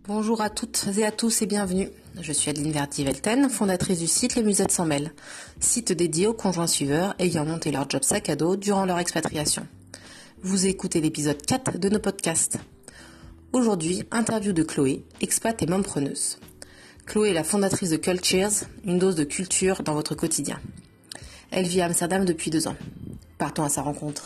Bonjour à toutes et à tous et bienvenue. Je suis Adeline Verdi-Velten, fondatrice du site Les Musettes s'en mêlent, site dédié aux conjoints suiveurs ayant monté leur job sac à dos durant leur expatriation. Vous écoutez l'épisode 4 de nos podcasts. Aujourd'hui, interview de Chloé, expat et mompreneuse. Chloé est la fondatrice de Cultures, une dose de culture dans votre quotidien. Elle vit à Amsterdam depuis 2 ans. Partons à sa rencontre.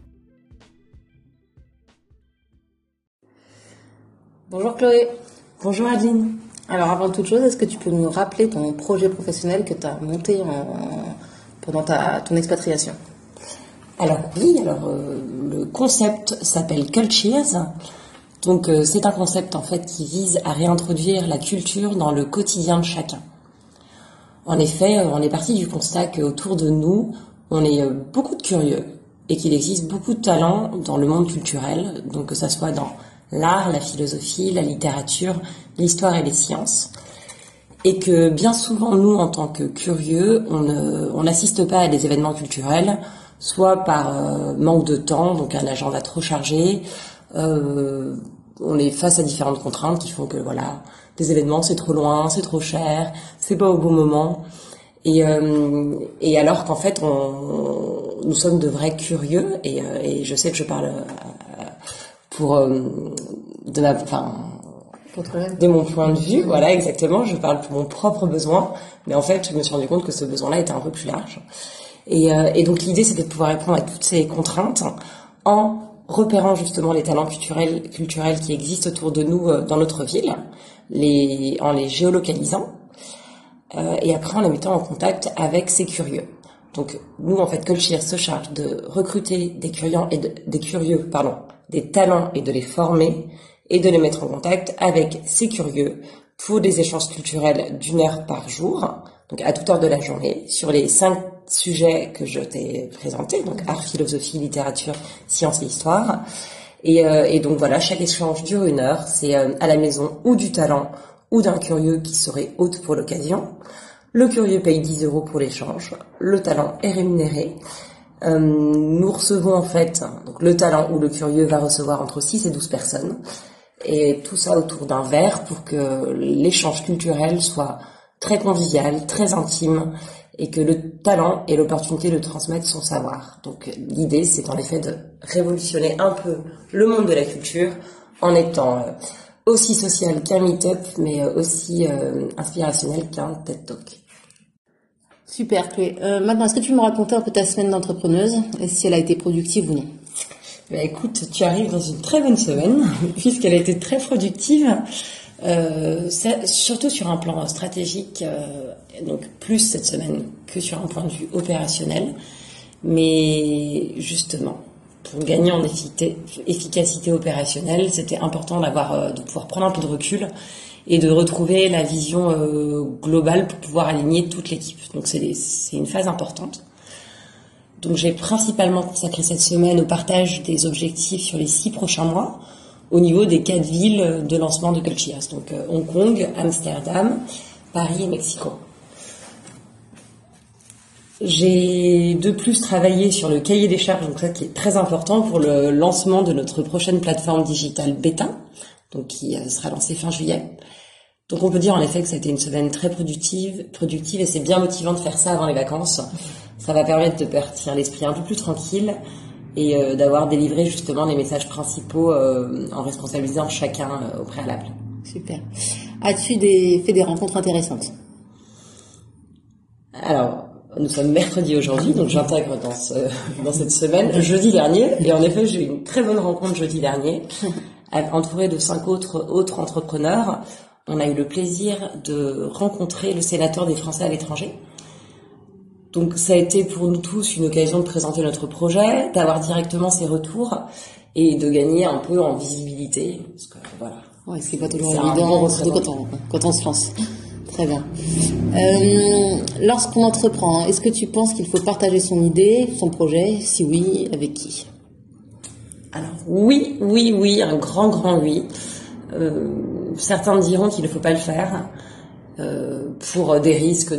Bonjour Chloé. Bonjour Adeline. Alors avant toute chose, est-ce que tu peux nous rappeler ton projet professionnel que tu as monté pendant ton expatriation ? Alors oui, le concept s'appelle Cultures. Donc c'est un concept en fait qui vise à réintroduire la culture dans le quotidien de chacun. En effet, on est parti du constat qu'autour de nous, on est beaucoup de curieux et qu'il existe beaucoup de talents dans le monde culturel, donc que ça soit dans l'art, la philosophie, la littérature, l'histoire et les sciences. Et que bien souvent, nous, en tant que curieux, on n'assiste pas à des événements culturels, soit par manque de temps, donc un agenda trop chargé. On est face à différentes contraintes qui font que voilà, des événements c'est trop loin, c'est trop cher, c'est pas au bon moment. Et alors qu'en fait, nous sommes de vrais curieux. Et je sais que je parle de mon point de vue, voilà, exactement, je parle pour mon propre besoin, mais en fait, je me suis rendu compte que ce besoin-là était un peu plus large. Et donc, l'idée, c'était de pouvoir répondre à toutes ces contraintes en repérant justement les talents culturels qui existent autour de nous dans notre ville, en les géolocalisant, et après en les mettant en contact avec ces curieux. Donc, nous, en fait, Culture se charge de recruter des talents et de les former et de les mettre en contact avec ces curieux pour des échanges culturels d'1 heure par jour, donc à toute heure de la journée, sur les 5 sujets que je t'ai présentés, donc art, philosophie, littérature, sciences et histoire. Et donc voilà, chaque échange dure 1 heure, c'est à la maison ou du talent ou d'un curieux qui serait hôte pour l'occasion. Le curieux paye 10 € pour l'échange, le talent est rémunéré. Nous recevons en fait, donc le talent ou le curieux va recevoir entre 6 et 12 personnes, et tout ça autour d'un verre pour que l'échange culturel soit très convivial, très intime, et que le talent ait l'opportunité de transmettre son savoir. Donc l'idée, c'est en effet de révolutionner un peu le monde de la culture en étant aussi social qu'un meet-up, mais aussi inspirationnel qu'un TED Talk. Super Chloé. Maintenant, est-ce que tu peux me raconter un peu ta semaine d'entrepreneuse et si elle a été productive ou non ? Écoute, tu arrives dans une très bonne semaine, puisqu'elle a été très productive, surtout sur un plan stratégique, donc plus cette semaine que sur un point de vue opérationnel. Mais justement, pour gagner en efficacité opérationnelle, c'était important de pouvoir prendre un peu de recul et de retrouver la vision globale pour pouvoir aligner toute l'équipe. Donc c'est une phase importante. Donc j'ai principalement consacré cette semaine au partage des objectifs sur les 6 prochains mois au niveau des 4 villes de lancement de Cultures. Donc Hong Kong, Amsterdam, Paris et Mexico. J'ai de plus travaillé sur le cahier des charges, donc ça qui est très important pour le lancement de notre prochaine plateforme digitale bêta, donc qui sera lancée fin juillet. Donc on peut dire en effet que ça a été une semaine très productive et c'est bien motivant de faire ça avant les vacances. Ça va permettre de partir l'esprit un peu plus tranquille et d'avoir délivré justement les messages principaux en responsabilisant chacun au préalable. Super. As-tu fait des rencontres intéressantes ? Alors, nous sommes mercredi aujourd'hui, donc j'intègre dans cette semaine jeudi dernier. Et en effet, j'ai eu une très bonne rencontre jeudi dernier, entourée de 5 autres entrepreneurs. On a eu le plaisir de rencontrer le sénateur des Français à l'étranger. Donc ça a été pour nous tous une occasion de présenter notre projet, d'avoir directement ses retours et de gagner un peu en visibilité. Parce que, voilà. Ouais, ce qui n'est pas toujours évident, surtout quand on se lance. Très bien. Lorsqu'on entreprend, est-ce que tu penses qu'il faut partager son idée, son projet ? Si oui, avec qui ? Alors oui, un grand oui. Certains diront qu'il ne faut pas le faire pour des risques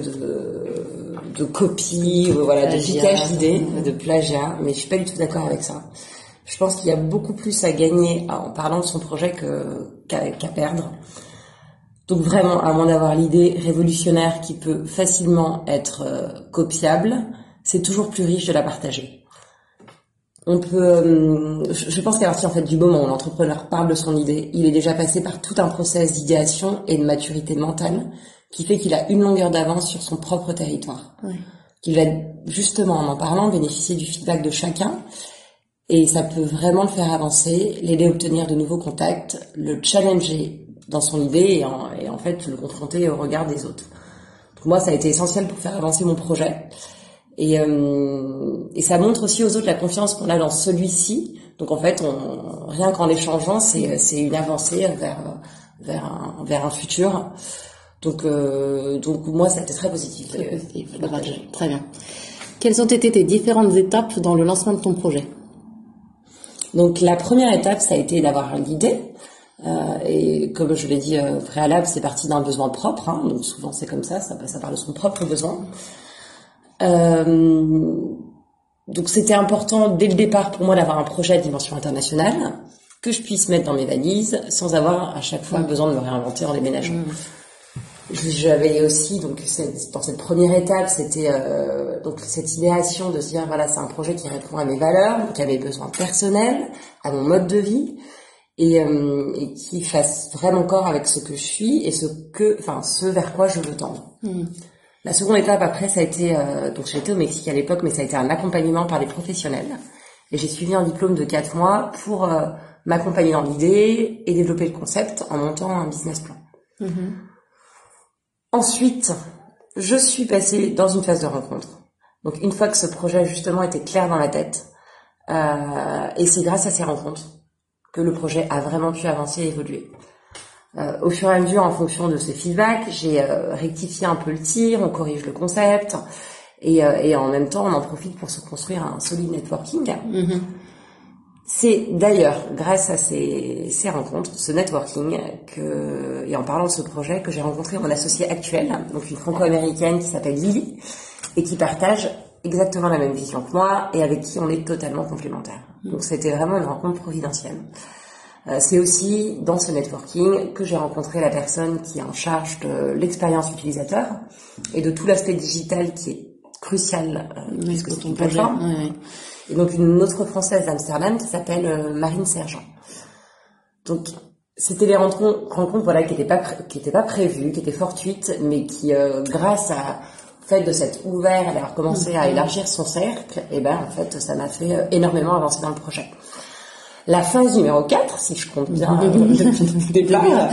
de copie, de piquage d'idées, de plagiat, mais je suis pas du tout d'accord avec ça. Je pense qu'il y a beaucoup plus à gagner en parlant de son projet qu'à perdre. Donc vraiment, à moins d'avoir l'idée révolutionnaire qui peut facilement être copiable, c'est toujours plus riche de la partager. On peut, je pense qu'à partir en fait du moment où l'entrepreneur parle de son idée, il est déjà passé par tout un process d'idéation et de maturité mentale qui fait qu'il a une longueur d'avance sur son propre territoire. Oui. Qu'il va justement en parlant bénéficier du feedback de chacun et ça peut vraiment le faire avancer, l'aider à obtenir de nouveaux contacts, le challenger dans son idée et en fait le confronter au regard des autres. Donc moi ça a été essentiel pour faire avancer mon projet. Et ça montre aussi aux autres la confiance qu'on a dans celui-ci. Donc en fait, rien qu'en échangeant, c'est une avancée vers un futur. Donc moi, ça a été très positif. Très positif. Très bien. Quelles ont été tes différentes étapes dans le lancement de ton projet? Donc la première étape, ça a été d'avoir l'idée. Et comme je l'ai dit au préalable, c'est parti d'un besoin propre. Hein, donc souvent c'est comme ça part de son propre besoin. Donc c'était important dès le départ pour moi d'avoir un projet à dimension internationale que je puisse mettre dans mes valises sans avoir à chaque fois besoin de me réinventer en déménageant. J'avais aussi donc dans cette première étape c'était donc cette idéation de se dire voilà c'est un projet qui répond à mes valeurs, donc à mes besoins personnels, à mon mode de vie et qui fasse vraiment corps avec ce que je suis et ce vers quoi je veux tendre. La seconde étape après, ça a été, donc j'étais au Mexique à l'époque, mais ça a été un accompagnement par des professionnels. Et j'ai suivi un diplôme de 4 mois pour m'accompagner dans l'idée et développer le concept en montant un business plan. Ensuite, je suis passée dans une phase de rencontre. Donc une fois que ce projet justement était clair dans ma tête, et c'est grâce à ces rencontres que le projet a vraiment pu avancer et évoluer. Au fur et à mesure, en fonction de ce feedback, j'ai rectifié un peu le tir, on corrige le concept, et en même temps, on en profite pour se construire un solide networking. C'est d'ailleurs grâce à ces rencontres, ce networking, et en parlant de ce projet, que j'ai rencontré mon associée actuelle, donc une franco-américaine qui s'appelle Lily, et qui partage exactement la même vision que moi, et avec qui on est totalement complémentaires. Donc c'était vraiment une rencontre providentielle. C'est aussi dans ce networking que j'ai rencontré la personne qui est en charge de l'expérience utilisateur et de tout l'aspect digital qui est crucial puisque c'est une plateforme. Oui. Et donc une autre Française d'Amsterdam qui s'appelle Marine Sergent. Donc c'était des rencontres voilà qui étaient pas prévues, qui étaient fortuites, mais qui grâce au fait de s'être ouvert et d'avoir commencé à élargir son cercle, et ben en fait ça m'a fait énormément avancer dans le projet. La phase numéro 4, si je compte bien depuis le départ,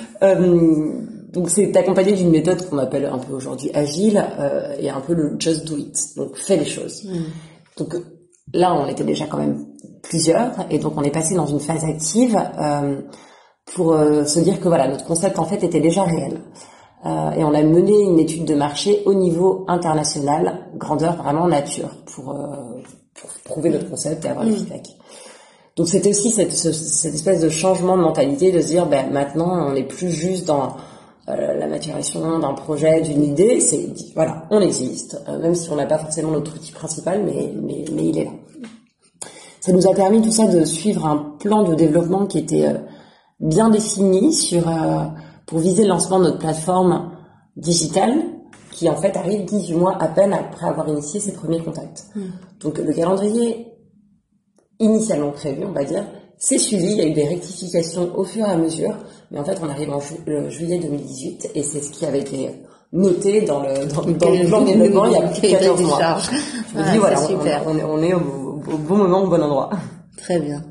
donc c'est accompagné d'une méthode qu'on appelle un peu aujourd'hui agile et un peu le just do it, donc fais les choses. Donc là on était déjà quand même plusieurs et donc on est passé dans une phase active pour se dire que voilà notre concept en fait était déjà réel. Et on a mené une étude de marché au niveau international, grandeur vraiment nature, pour prouver notre concept et avoir le feedback. Donc c'était aussi cette espèce de changement de mentalité, de se dire maintenant on n'est plus juste dans la maturation d'un projet, d'une idée, c'est voilà, on existe, même si on n'a pas forcément notre outil principal, mais il est là. Ça nous a permis tout ça de suivre un plan de développement qui était bien défini pour viser le lancement de notre plateforme digitale qui en fait arrive 18 mois à peine après avoir initié ses premiers contacts. Donc le calendrier initialement prévu, on va dire, c'est suivi, il y a eu des rectifications au fur et à mesure, mais en fait on arrive en juillet 2018 et c'est ce qui avait été noté dans le plan de développement il y a plus de 14 mois. Je me dis voilà, on est au bon moment, au bon endroit. Très bien.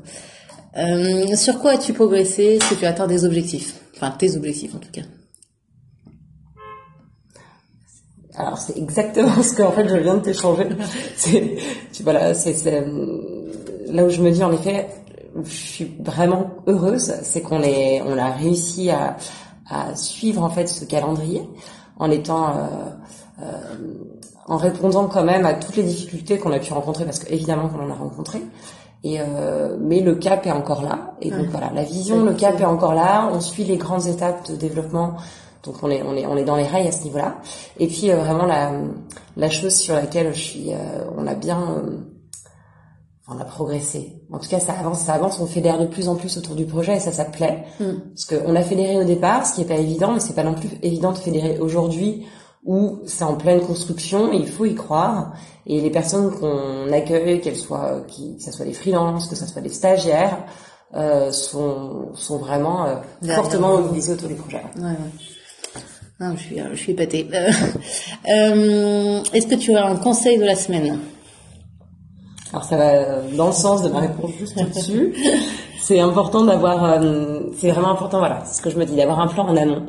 Sur quoi as-tu progressé? Est-ce que tu as atteint des objectifs? Enfin, tes objectifs en tout cas. Alors c'est exactement ce que en fait je viens de t'échanger. C'est là où je me dis en effet, je suis vraiment heureuse, c'est qu'on a réussi à suivre en fait ce calendrier en répondant quand même à toutes les difficultés qu'on a pu rencontrer parce que évidemment qu'on en a rencontré. Mais le cap est encore là et donc voilà, la vision, le cap est encore là. On suit les grandes étapes de développement. Donc on est dans les rails à ce niveau-là. Et puis vraiment la chose sur laquelle on a progressé. en tout cas, ça avance, on fédère de plus en plus autour du projet et ça plaît. Parce qu'on a fédéré au départ, ce qui est pas évident, mais c'est pas non plus évident de fédérer aujourd'hui où c'est en pleine construction et il faut y croire. Et les personnes qu'on accueille, que ça soit des freelances, que ça soit des stagiaires, sont vraiment fortement mobilisés autour du projet. Ouais. Non, je suis épatée. Est-ce que tu as un conseil de la semaine? Alors ça va dans le sens de ma réponse juste au-dessus. C'est important d'avoir, c'est vraiment important, voilà, c'est ce que je me dis, d'avoir un plan en amont.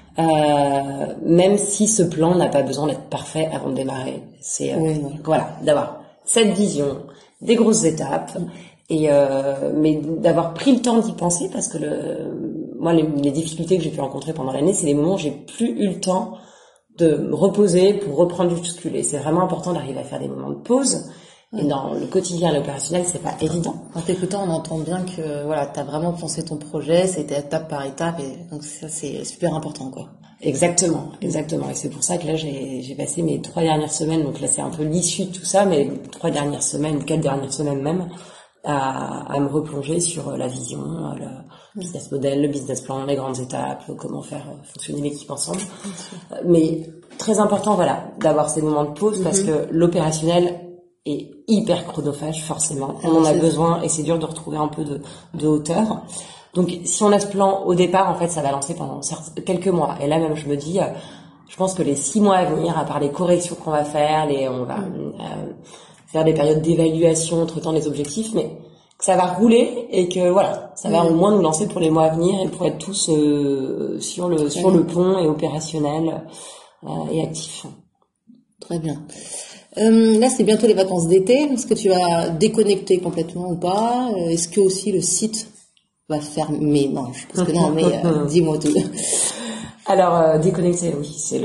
Même si ce plan n'a pas besoin d'être parfait avant de démarrer. C'est voilà, d'avoir cette vision, des grosses étapes, et mais d'avoir pris le temps d'y penser parce que moi les difficultés que j'ai pu rencontrer pendant l'année, c'est les moments où j'ai plus eu le temps de me reposer pour reprendre du recul. Et c'est vraiment important d'arriver à faire des moments de pause. Et dans le quotidien et l'opérationnel, c'est pas évident. En t'écoutant, on entend bien que voilà, t'as vraiment pensé ton projet, c'était étape par étape, et donc ça c'est super important, quoi. Exactement. Et c'est pour ça que là j'ai passé mes 3 dernières semaines, donc là c'est un peu l'issue de tout ça, mais 3 dernières semaines, 4 dernières semaines même, à me replonger sur la vision, le business model, le business plan, les grandes étapes, comment faire fonctionner l'équipe ensemble. Mais très important, voilà, d'avoir ces moments de pause parce que l'opérationnel est hyper chronophage, forcément. On en a besoin et c'est dur de retrouver un peu de hauteur. Donc, si on a ce plan au départ, en fait, ça va lancer pendant quelques mois. Et là, même, je me dis, je pense que les 6 mois à venir, à part les corrections qu'on va faire, on va faire des périodes d'évaluation entre-temps des objectifs, mais que ça va rouler et que, voilà, ça va au moins nous lancer pour les mois à venir et pour être tous sur le pont et opérationnel et actifs. Très bien. Là, c'est bientôt les vacances d'été. Est-ce que tu vas déconnecter complètement ou pas? Est-ce que aussi le site va fermer? Non, je pense que non, mais dis-moi tout. Alors, déconnecter, oui, c'est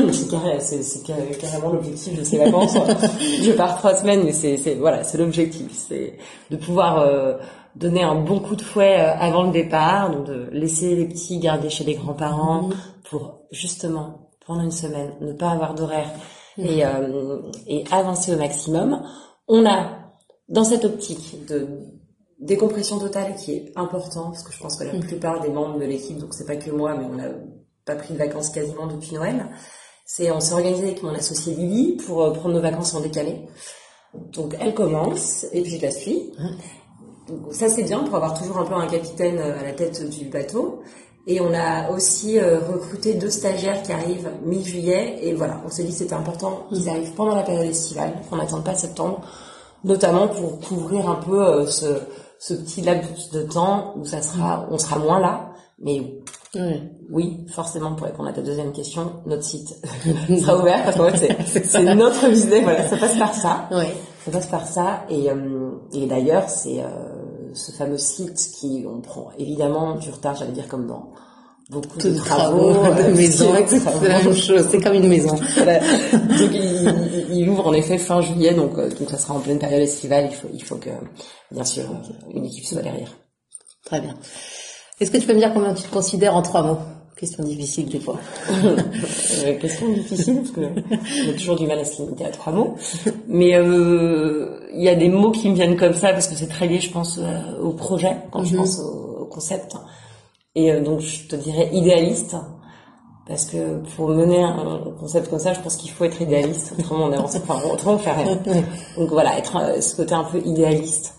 carrément l'objectif de ces vacances. Je pars 3 semaines, mais c'est l'objectif. C'est de pouvoir donner un bon coup de fouet avant le départ, donc de laisser les petits garder chez les grands-parents pour justement, pendant une semaine, ne pas avoir d'horaire et avancer au maximum. On a, dans cette optique de décompression totale qui est important, parce que je pense que la plupart des membres de l'équipe, donc c'est pas que moi, mais on n'a pas pris de vacances quasiment depuis Noël, on s'est organisé avec mon associée Lily pour prendre nos vacances en décalé. Donc elle commence, et puis je la suis. Donc, ça c'est bien pour avoir toujours un peu un capitaine à la tête du bateau. Et on a aussi recruté 2 stagiaires qui arrivent mi-juillet. Et voilà, on s'est dit que c'était important qu'ils arrivent pendant la période estivale, qu'on n'attende pas septembre, notamment pour couvrir un peu ce petit laps de temps où on sera moins là. Mais oui, forcément, pour répondre à ta deuxième question, notre site sera ouvert parce qu'en fait, c'est notre business. Voilà, ça passe par ça. Oui. Ça passe par ça. Et d'ailleurs, c'est ce fameux site on prend évidemment du retard, j'allais dire comme dans beaucoup de travaux de maison, c'est la même chose, c'est comme une maison. Voilà. Donc il ouvre en effet fin juillet, donc ça sera en pleine période estivale. Il faut que bien sûr une équipe soit derrière. Très bien. Est-ce que tu peux me dire combien tu te considères en 3 mots? Question difficile des fois. Question difficile parce que on a toujours du mal à se limiter à 3 mots. Mais il y a des mots qui me viennent comme ça parce que c'est très lié, je pense, au projet quand je pense au concept. Et donc je te dirais idéaliste parce que pour mener un concept comme ça, je pense qu'il faut être idéaliste. Autrement on fait rien. Donc voilà, être ce côté un peu idéaliste.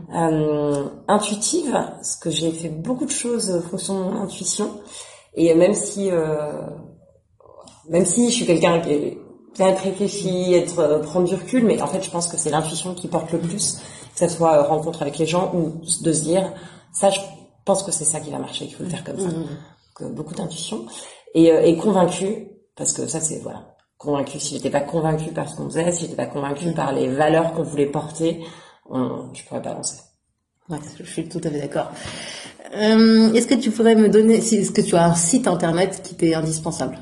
Intuitive, parce que j'ai fait beaucoup de choses fonction intuition. Et même si je suis quelqu'un qui est bien être réfléchi, prendre du recul, mais en fait je pense que c'est l'intuition qui porte le plus, que ça soit rencontre avec les gens ou de se dire ça, je pense que c'est ça qui va marcher, qu'il faut le faire comme ça. Donc, beaucoup d'intuition et convaincu, parce que ça c'est voilà, convaincu. Si j'étais pas convaincu par ce qu'on faisait, si j'étais pas convaincu par les valeurs qu'on voulait porter, je pourrais pas avancer. Ouais, je suis tout à fait d'accord. Est-ce que tu pourrais me donner, est-ce que tu as un site internet qui t'est indispensable?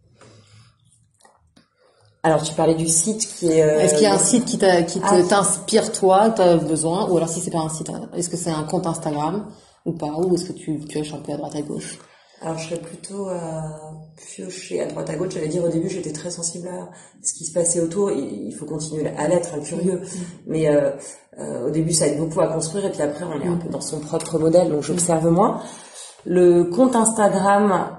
Alors, tu parlais du site qui est... Est-ce qu'il y a un site qui t'inspire toi, tu as besoin, ou alors si c'est pas un site, est-ce que c'est un compte Instagram ou pas, ou est-ce que tu pioches un peu à droite à gauche? Alors, je serais plutôt piocher à droite à gauche. J'allais dire au début, j'étais très sensible à ce qui se passait autour. Il faut continuer à l'être, curieux. Mais au début, ça aide beaucoup à construire. Et puis après, on est un peu dans son propre modèle, donc j'observe moins. Le compte Instagram,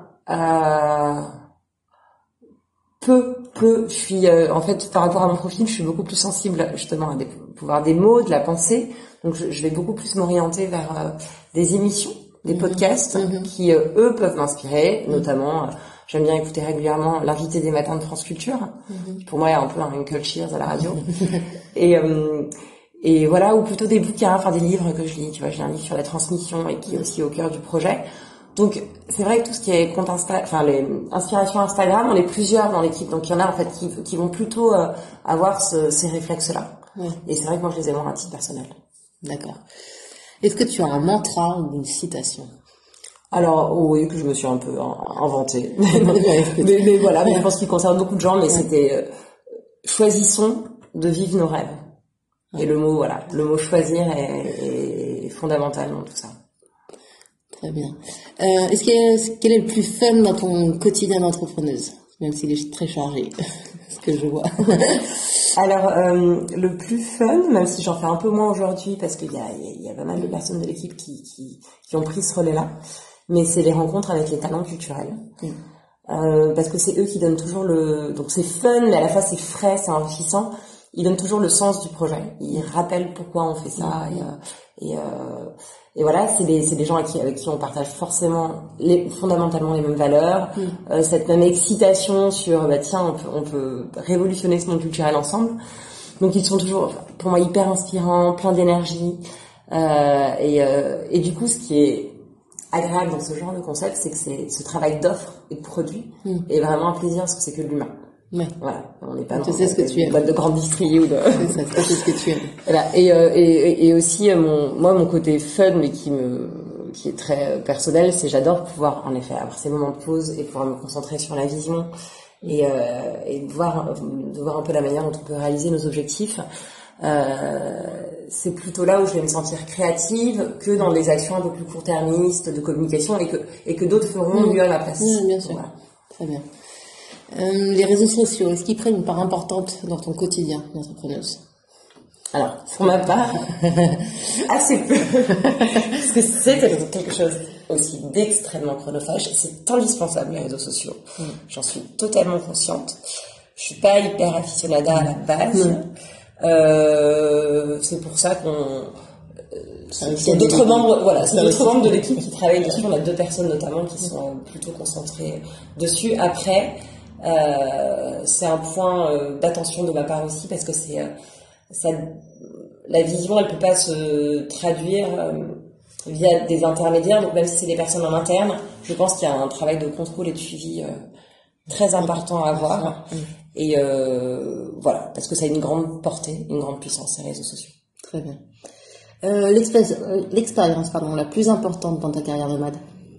peu. Je suis, en fait, par rapport à mon profil, je suis beaucoup plus sensible justement à des pouvoirs des mots, de la pensée. Donc, je vais beaucoup plus m'orienter vers des émissions, des podcasts qui, eux, peuvent m'inspirer. Notamment, j'aime bien écouter régulièrement l'invité des matins de France Culture. Qui pour moi est un peu un Uncle Cheers à la radio. Et voilà, ou plutôt des bouquins, enfin des livres que je lis. Tu vois, j'ai un livre sur la transmission et qui est aussi au cœur du projet. Donc, c'est vrai que tout ce qui est compte les inspirations Instagram, on est plusieurs dans l'équipe. Donc, il y en a, en fait, qui vont plutôt avoir ces réflexes-là. Ouais. Et c'est vrai que moi, je les ai moins à titre personnel. D'accord. Est-ce que tu as un mantra ou une citation? Alors, oui, que je me suis un peu inventée. mais voilà, mais je pense qu'il concerne beaucoup de gens, mais c'était choisissons de vivre nos rêves. Et le mot choisir est fondamental dans tout ça. Très bien. Quel est le plus fun dans ton quotidien d'entrepreneuse, même s'il est très chargé, ce que je vois. Alors, le plus fun, même si j'en fais un peu moins aujourd'hui, parce qu'il y a pas mal de personnes de l'équipe qui ont pris ce relais-là, mais c'est les rencontres avec les talents culturels. Parce que c'est eux qui donnent toujours donc c'est fun, mais à la fois c'est frais, c'est enrichissant. Ils donnent toujours le sens du projet. Ils rappellent pourquoi on fait ça. Et voilà, c'est des gens avec qui on partage forcément fondamentalement les mêmes valeurs, cette même excitation sur tiens, on peut révolutionner ce monde culturel ensemble. Donc ils sont toujours pour moi hyper inspirants, pleins d'énergie. Et du coup, ce qui est agréable dans ce genre de concept, c'est que ce travail d'offre et de produit est vraiment un plaisir parce que c'est que de l'humain. Ouais. Voilà, on n'est pas dans une boîte de grande distrie ou de. C'est ça, c'est ce que tu aimes. Voilà. Et aussi mon côté fun, mais qui est très personnel, c'est j'adore pouvoir en effet avoir ces moments de pause et pouvoir me concentrer sur la vision et de voir un peu la manière dont on peut réaliser nos objectifs. C'est plutôt là où je vais me sentir créative que dans des actions un peu plus court-termistes de communication et que d'autres feront mieux à ma place. Bien sûr. Voilà. Très bien. Les réseaux sociaux, est-ce qu'ils prennent une part importante dans ton quotidien d'entrepreneuse? Alors, pour ma part, assez peu. Parce que c'est quelque chose aussi d'extrêmement chronophage. C'est indispensable, les réseaux sociaux. J'en suis totalement consciente. Je suis pas hyper aficionada à la base. C'est pour ça il y a d'autres membres de l'équipe qui travaillent dessus. On a 2 personnes notamment qui sont plutôt concentrées dessus. Après, c'est un point d'attention de ma part aussi parce que la vision, elle peut pas se traduire via des intermédiaires. Donc même si c'est des personnes en interne, je pense qu'il y a un travail de contrôle et de suivi très important à avoir. Et voilà, parce que ça a une grande portée, une grande puissance, ces réseaux sociaux. Très bien. L'expérience, la plus importante dans ta carrière nomade?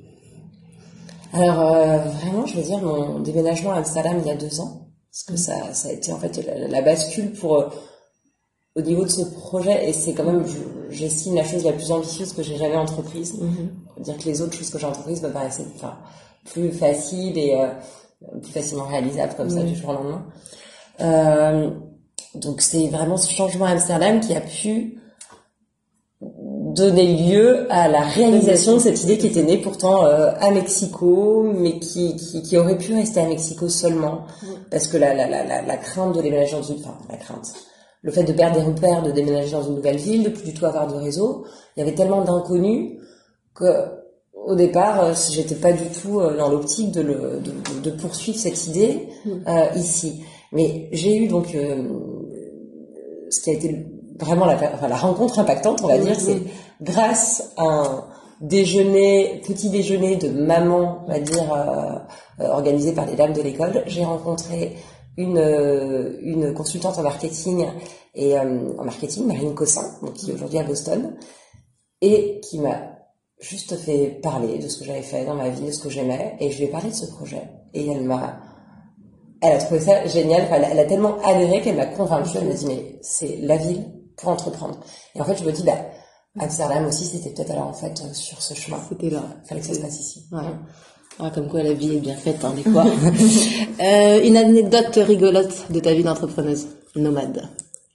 Alors vraiment, je veux dire mon déménagement à Amsterdam il y a 2 ans, parce que ça a été en fait la bascule pour au niveau de ce projet, et c'est quand même, j'estime, la chose la plus ambitieuse que j'ai jamais entreprise. Dire que les autres choses que j'ai entreprises me paraissaient plus faciles et plus facilement réalisables comme ça du jour au lendemain. Donc c'est vraiment ce changement à Amsterdam qui a pu donner lieu à la réalisation de cette idée qui était née pourtant à Mexico, mais qui aurait pu rester à Mexico seulement, parce que la crainte de déménager le fait de perdre des repères, de déménager dans une nouvelle ville, de plus du tout avoir de réseau, il y avait tellement d'inconnus que au départ, j'étais pas du tout dans l'optique de poursuivre cette idée ici. Mais j'ai eu donc ce qui a été vraiment la rencontre impactante, on va dire, c'est grâce à un petit déjeuner de maman, on va dire, organisé par les dames de l'école, j'ai rencontré une consultante en marketing Marine Cossin, donc qui est aujourd'hui à Boston, et qui m'a juste fait parler de ce que j'avais fait dans ma vie, de ce que j'aimais, et je lui ai parlé de ce projet. Et elle a trouvé ça génial, elle a tellement adhéré qu'elle m'a convaincue, elle m'a dit mais c'est la ville pour entreprendre. Et en fait je me dis Amsterdam aussi c'était peut-être alors en fait sur ce chemin. C'était là. Fallait que ça se passe ici. Ouais. Ah, comme quoi la vie est bien faite, hein, des fois. Une anecdote rigolote de ta vie d'entrepreneuse nomade.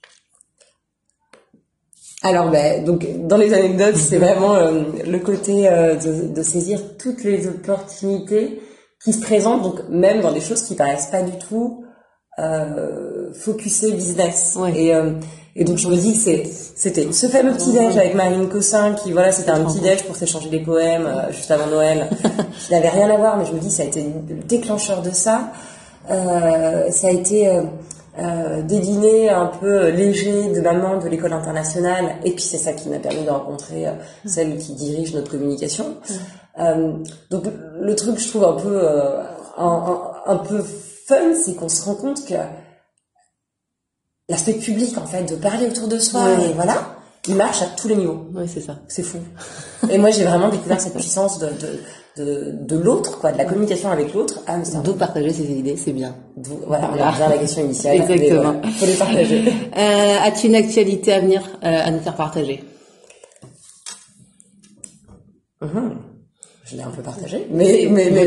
Alors, donc, dans les anecdotes, c'est vraiment le côté de saisir toutes les opportunités qui se présentent, donc même dans des choses qui paraissent pas du tout focusées business. Ouais. Et donc je me dis que c'était ce fameux petit déj avec Marine Cossin qui c'était un petit déj pour s'échanger des poèmes juste avant Noël, qui n'avait rien à voir, mais je me dis ça a été le déclencheur de ça. Ça a été des dîners un peu légers de maman de l'école internationale, et puis c'est ça qui m'a permis de rencontrer celle qui dirige notre communication. Donc le truc je trouve un peu fun, c'est qu'on se rend compte que l'aspect public, en fait, de parler autour de soi, et voilà, il marche à tous les niveaux. Oui, c'est ça. C'est fou. Et moi, j'ai vraiment découvert cette puissance de l'autre, quoi, de la communication avec l'autre. Ah, mais d'où partager ses idées, c'est bien. Voilà, on revient à la question initiale. Exactement. Voilà, faut les partager. As-tu une actualité à venir à nous faire partager? Je l'ai un peu partagé, mais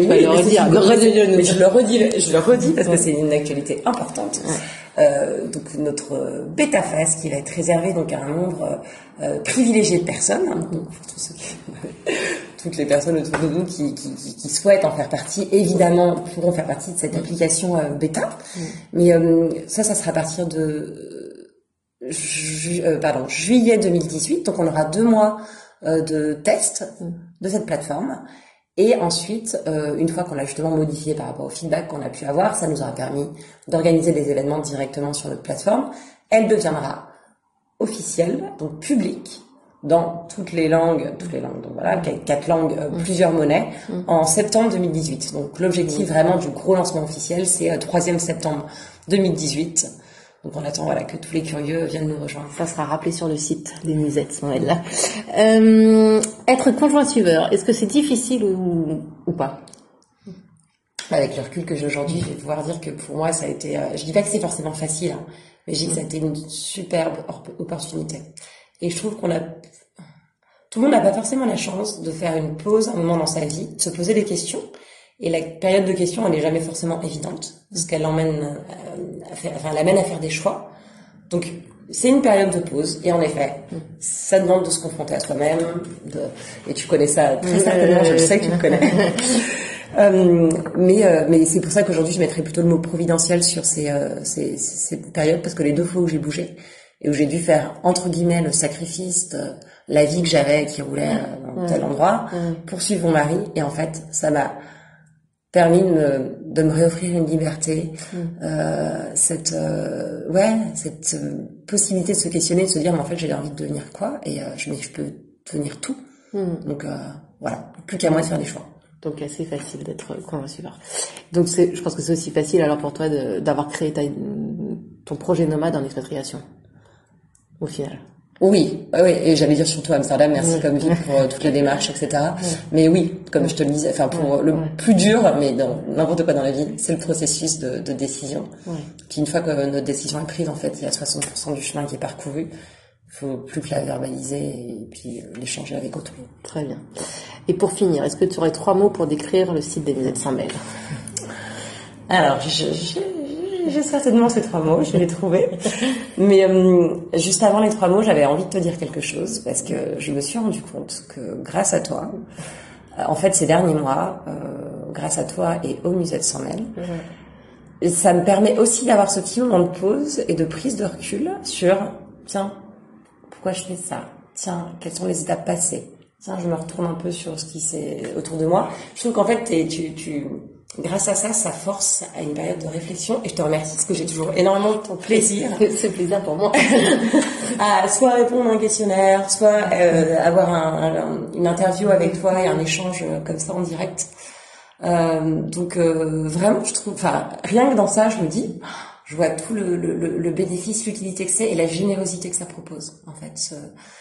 je le redis parce que c'est une actualité importante. Donc notre bêta fest qui va être réservé donc à un nombre privilégié de personnes, donc pour toutes les personnes autour de nous qui souhaitent en faire partie, évidemment pourront faire partie de cette application bêta. Mais ça sera à partir de juillet 2018, donc on aura 2 mois de test de cette plateforme, et ensuite une fois qu'on l'a justement modifié par rapport au feedback qu'on a pu avoir, ça nous aura permis d'organiser des événements directement sur notre plateforme. Elle deviendra officielle, donc publique, dans toutes les langues, donc voilà, 4 langues, plusieurs monnaies, en septembre 2018. Donc l'objectif vraiment du gros lancement officiel, c'est 3e septembre 2018. Donc on attend que tous les curieux viennent nous rejoindre. Ça sera rappelé sur le site des musettes sont elles là. Être conjoint suiveur, est-ce que c'est difficile ou pas? Avec le recul que j'ai aujourd'hui, je vais pouvoir dire que pour moi ça a été, je dis pas que c'est forcément facile, hein, mais je dis que ça a été une superbe opportunité. Et je trouve tout le monde n'a pas forcément la chance de faire une pause, un moment dans sa vie, de se poser des questions. Et la période de questions, elle n'est jamais forcément évidente, parce qu'elle l'amène l'amène à faire des choix. Donc, c'est une période de pause, et en effet, ça demande de se confronter à soi-même, et tu connais ça très certainement, je sais que tu le connais. Mais c'est pour ça qu'aujourd'hui, je mettrais plutôt le mot providentiel sur ces périodes, parce que les 2 fois où j'ai bougé, et où j'ai dû faire, entre guillemets, le sacrifice de la vie que j'avais, qui roulait dans tel endroit, pour suivre mon mari, et en fait, ça m'a permis de me réoffrir une liberté, cette possibilité de se questionner, de se dire mais en fait j'ai envie de devenir quoi, et je peux devenir tout. Donc voilà, plus qu'à moi de faire des choix. Donc assez facile d'être conjoint suiveur. Donc je pense que c'est aussi facile alors pour toi d'avoir créé ton projet nomade en expatriation au final. Oui, et j'allais dire surtout Amsterdam, merci comme ville pour toutes les démarches, etc. Mais oui, comme je te le disais, pour le plus dur, mais dans n'importe quoi dans la vie, c'est le processus de décision. Puis une fois que notre décision est prise, en fait, il y a 60% du chemin qui est parcouru. Il faut plus que la verbaliser et puis l'échanger avec autrui. Très bien. Et pour finir, est-ce que tu aurais 3 mots pour décrire le site des Musettes Saint-Mel? Alors, j'ai certainement ces 3 mots, je vais les trouver. Mais juste avant les 3 mots, j'avais envie de te dire quelque chose, parce que je me suis rendu compte que grâce à toi, en fait ces derniers mois, grâce à toi et aux Musettes Saint-Mel, ça me permet aussi d'avoir ce petit moment de pause et de prise de recul sur, tiens, pourquoi je fais ça? Tiens, quelles sont les étapes passées? Tiens, je me retourne un peu sur ce qui s'est autour de moi. Je trouve qu'en fait, grâce à ça, ça force à une période de réflexion, et je te remercie parce que j'ai toujours énormément de plaisir. C'est plaisir pour moi. À soit répondre à un questionnaire, soit avoir une interview avec toi et un échange comme ça en direct. Donc vraiment, je trouve, rien que dans ça, je me dis, je vois tout le bénéfice, l'utilité que c'est et la générosité que ça propose, en fait,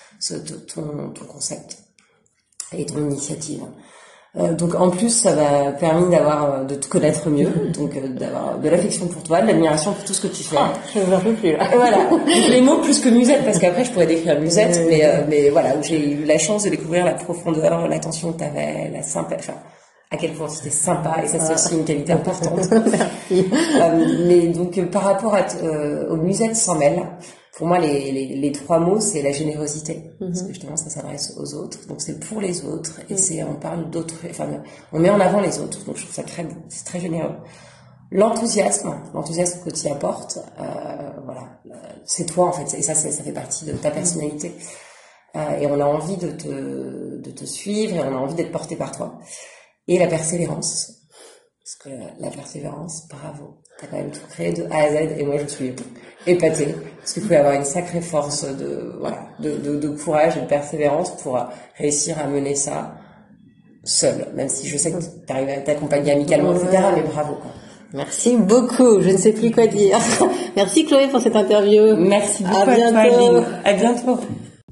ton concept et ton initiative. Donc en plus ça m'a permis de te connaître mieux, donc d'avoir de l'affection pour toi, de l'admiration pour tout ce que tu fais. Je ne peux plus là. Voilà, donc les mots plus que musette, parce qu'après je pourrais décrire musette, mais voilà, où j'ai eu la chance de découvrir la profondeur, l'attention que t'avais, à quel point c'était sympa, et ça c'est aussi une qualité importante. Merci. Mais donc par rapport au musette s'en mêle, pour moi les trois mots c'est la générosité, parce que justement ça s'adresse aux autres, donc c'est pour les autres, et on parle d'autres, enfin on met en avant les autres, donc je trouve ça très beau, c'est très généreux. L'enthousiasme que tu y apportes, voilà, c'est toi en fait, et ça fait partie de ta personnalité, et on a envie de te suivre, et on a envie d'être porté par toi. Et la persévérance, parce que la persévérance, bravo, t'as quand même tout créé de A à Z, et moi je suis épatée, parce qu'il faut avoir une sacrée force de courage et de persévérance pour réussir à mener ça seul, même si je sais que t'arrives à t'accompagner amicalement, etc., mais bravo, quoi. Merci beaucoup, je ne sais plus quoi dire. Merci Chloé pour cette interview. Merci beaucoup. À bientôt. À bientôt.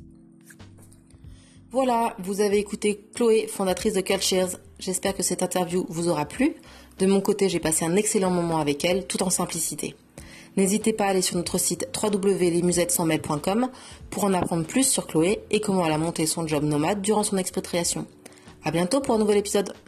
Voilà, vous avez écouté Chloé, fondatrice de Cultures. J'espère que cette interview vous aura plu. De mon côté, j'ai passé un excellent moment avec elle, tout en simplicité. N'hésitez pas à aller sur notre site www.lesmusettessansmail.com pour en apprendre plus sur Chloé et comment elle a monté son job nomade durant son expatriation. À bientôt pour un nouvel épisode.